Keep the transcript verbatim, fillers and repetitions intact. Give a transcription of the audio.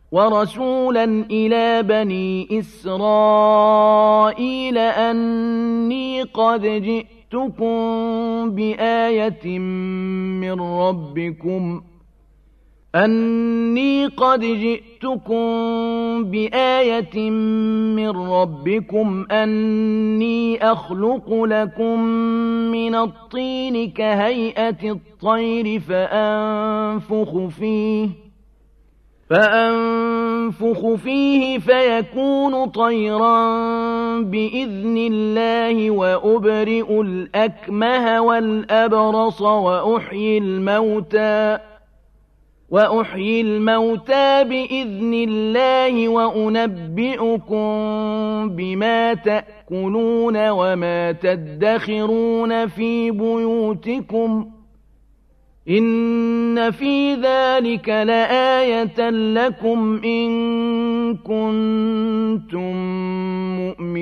وَرَسُولًا إِلَىٰ بَنِي إِسْرَائِيلَ أَنِّي قَدْ جِئْتُكُم بِآيَةٍ من ربكم أَنِّي قَدْ جِئْتُكُم بِآيَةٍ مِّن رَّبِّكُمْ أَنِّي أَخْلُقُ لَكُم مِّنَ الطِّينِ كَهَيْئَةِ الطَّيْرِ فَأَنفُخُ فِيهِ فَأَنفُخُ فِيهِ فَيَكُونُ طَيْرًا بِإِذْنِ اللَّهِ وَأُبْرِئُ الْأَكْمَهَ وَالْأَبْرَصَ وَأُحْيِي الْمَوْتَىٰ وَأُحْيِي الْمَوْتَىٰ بِإِذْنِ اللَّهِ وَأُنَبِّئُكُم بِمَا تَأْكُلُونَ وَمَا تَدَّخِرُونَ فِي بُيُوتِكُمْ ۚ إِنَّ فِي ذَٰلِكَ لَآيَةً لَّكُمْ إِن كُنتُم مُّؤْمِنِينَ.